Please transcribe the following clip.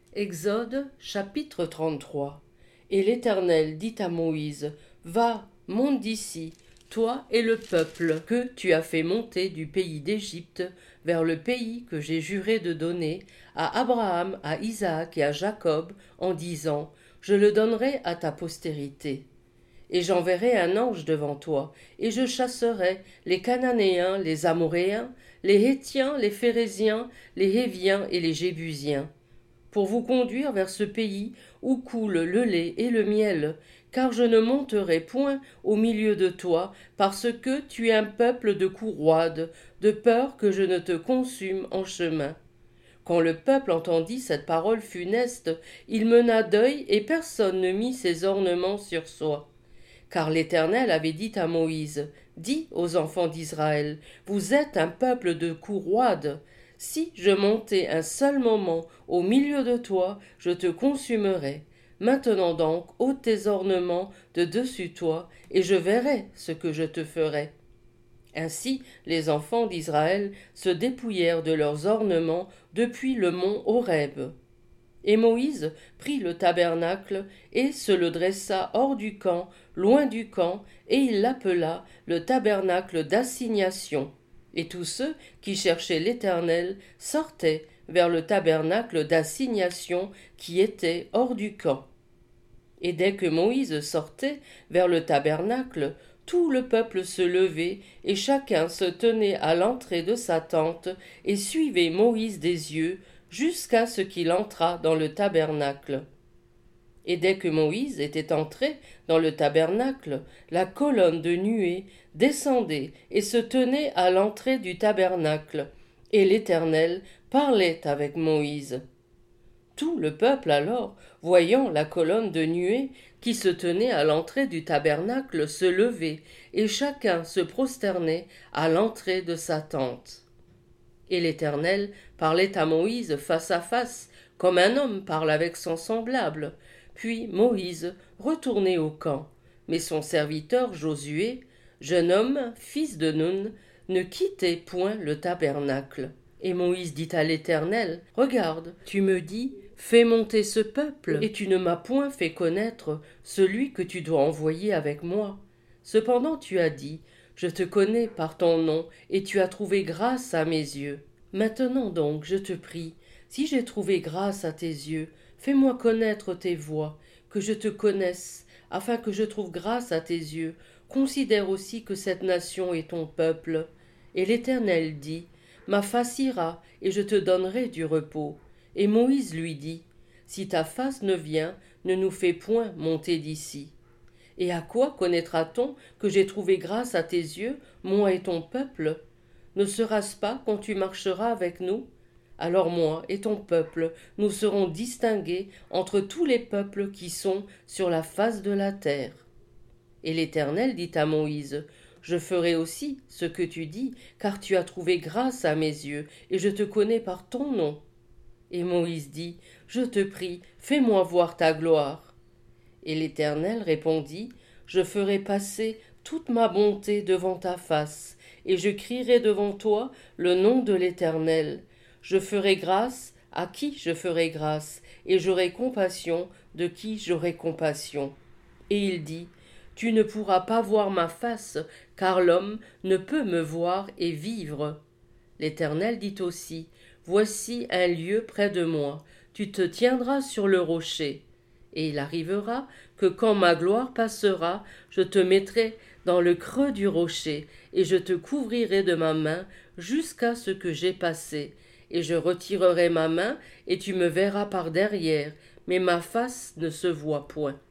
Exode chapitre 33. Et l'Éternel dit à Moïse, Va, monte d'ici, toi et le peuple que tu as fait monter du pays d'Égypte vers le pays que j'ai juré de donner à Abraham, à Isaac et à Jacob, en disant, Je le donnerai à ta postérité. Et j'enverrai un ange devant toi, et je chasserai les Cananéens, les Amoréens, les Hétiens, les Phéréziens, les Héviens et les Jébusiens, pour vous conduire vers ce pays où coule le lait et le miel, car je ne monterai point au milieu de toi, parce que tu es un peuple de cou roide, de peur que je ne te consume en chemin. Quand le peuple entendit cette parole funeste, il mena deuil et personne ne mit ses ornements sur soi. Car l'Éternel avait dit à Moïse, Dis aux enfants d'Israël, vous êtes un peuple de cou roide. Si je montais un seul moment au milieu de toi, je te consumerais. Maintenant donc, ôte tes ornements de dessus toi, et je verrai ce que je te ferai. Ainsi les enfants d'Israël se dépouillèrent de leurs ornements depuis le mont Horeb. Et Moïse prit le tabernacle et se le dressa hors du camp, loin du camp, et il l'appela le tabernacle d'assignation. Et tous ceux qui cherchaient l'Éternel sortaient vers le tabernacle d'assignation qui était hors du camp. Et dès que Moïse sortait vers le tabernacle, tout le peuple se levait, et chacun se tenait à l'entrée de sa tente, et suivait Moïse des yeux, jusqu'à ce qu'il entrât dans le tabernacle. Et dès que Moïse était entré dans le tabernacle, la colonne de nuée descendait et se tenait à l'entrée du tabernacle, et l'Éternel parlait avec Moïse. Tout le peuple alors, voyant la colonne de nuée qui se tenait à l'entrée du tabernacle, se levait, et chacun se prosternait à l'entrée de sa tente. Et l'Éternel parlait à Moïse face à face, comme un homme parle avec son semblable. Puis Moïse retournait au camp. Mais son serviteur Josué, jeune homme, fils de Nun, ne quittait point le tabernacle. Et Moïse dit à l'Éternel, Regarde, tu me dis, fais monter ce peuple, et tu ne m'as point fait connaître celui que tu dois envoyer avec moi. Cependant tu as dit, Je te connais par ton nom, et tu as trouvé grâce à mes yeux. Maintenant donc, je te prie, si j'ai trouvé grâce à tes yeux, fais-moi connaître tes voies, que je te connaisse, afin que je trouve grâce à tes yeux. Considère aussi que cette nation est ton peuple. Et l'Éternel dit, Ma face ira, et je te donnerai du repos. Et Moïse lui dit, Si ta face ne vient, ne nous fais point monter d'ici. Et à quoi connaîtra-t-on que j'ai trouvé grâce à tes yeux, moi et ton peuple? Ne sera-ce pas quand tu marcheras avec nous? Alors moi et ton peuple, nous serons distingués entre tous les peuples qui sont sur la face de la terre. Et l'Éternel dit à Moïse, Je ferai aussi ce que tu dis, car tu as trouvé grâce à mes yeux, et je te connais par ton nom. Et Moïse dit, Je te prie, fais-moi voir ta gloire. Et l'Éternel répondit, Je ferai passer toute ma bonté devant ta face, et je crierai devant toi le nom de l'Éternel. Je ferai grâce à qui je ferai grâce, et j'aurai compassion de qui j'aurai compassion. Et il dit, Tu ne pourras pas voir ma face, car l'homme ne peut me voir et vivre. L'Éternel dit aussi, Voici un lieu près de moi, tu te tiendras sur le rocher. Et il arrivera que quand ma gloire passera, je te mettrai dans le creux du rocher, et je te couvrirai de ma main jusqu'à ce que j'aie passé. Et je retirerai ma main, et tu me verras par derrière, mais ma face ne se voit point.